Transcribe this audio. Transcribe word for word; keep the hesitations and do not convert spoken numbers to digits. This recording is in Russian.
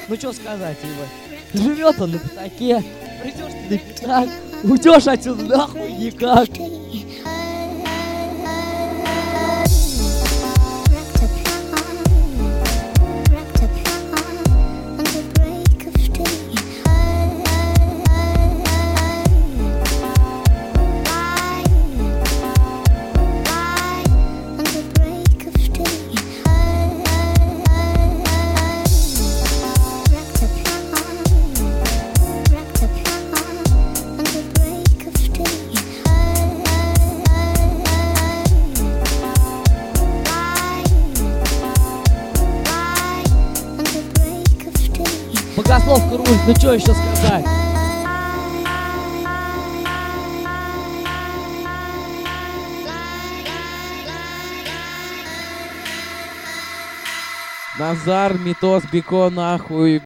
Ну что сказать, Ива? Живет он на пятаке, придешь ты на пятак, уйдешь отсюда нахуй никак. Богословка Русь, ну что еще сказать? Назар, Митос, Бико, нахуй.